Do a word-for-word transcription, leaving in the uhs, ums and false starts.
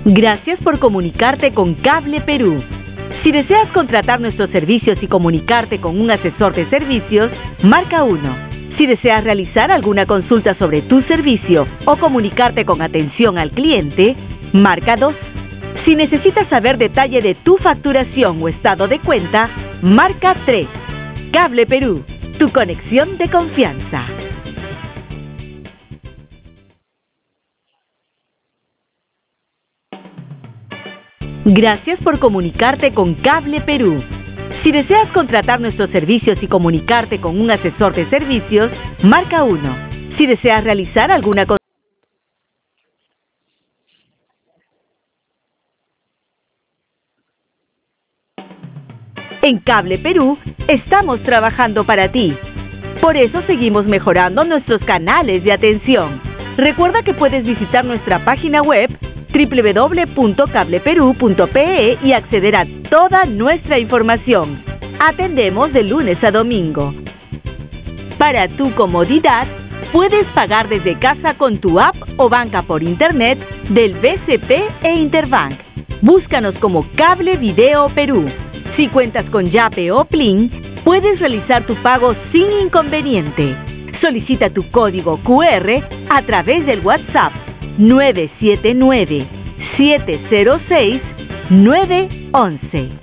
Gracias por comunicarte con Cable Perú. Si deseas contratar nuestros servicios y comunicarte con un asesor de servicios, marca uno. Si deseas realizar alguna consulta sobre tu servicio o comunicarte con atención al cliente, marca dos. Si necesitas saber detalle de tu facturación o estado de cuenta, marca tres. Cable Perú, tu conexión de confianza. Gracias por comunicarte con Cable Perú. Si deseas contratar nuestros servicios y comunicarte con un asesor de servicios, marca uno. Si deseas realizar alguna consulta, en Cable Perú estamos trabajando para ti. Por eso seguimos mejorando nuestros canales de atención. Recuerda que puedes visitar nuestra página web doble u doble u doble u punto cable perú punto pe e y acceder a toda nuestra información. Atendemos de lunes a domingo. Para tu comodidad, puedes pagar desde casa con tu app o banca por internet del B C P e Interbank. Búscanos como Cable Video Perú. Si cuentas con Yape o Plin, puedes realizar tu pago sin inconveniente. Solicita tu código cu erre a través del WhatsApp nueve siete nueve, siete cero seis, nueve uno uno.